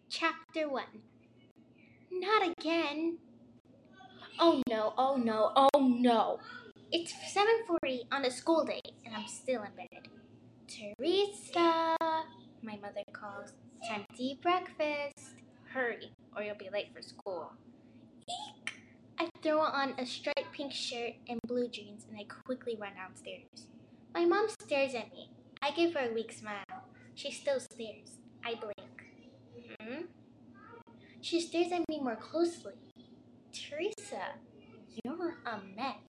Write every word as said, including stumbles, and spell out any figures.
Chapter one. Not again. Oh no, oh no, oh no. It's seven forty on a school day and I'm still in bed. Teresa, my mother calls. Time to eat breakfast. Hurry, or you'll be late for school. Eek! I throw on a striped pink shirt and blue jeans and I quickly run downstairs. My mom stares at me. I give her a weak smile. She still stares. I blink. Hmm? She stares at me more closely. Teresa, you're a mess.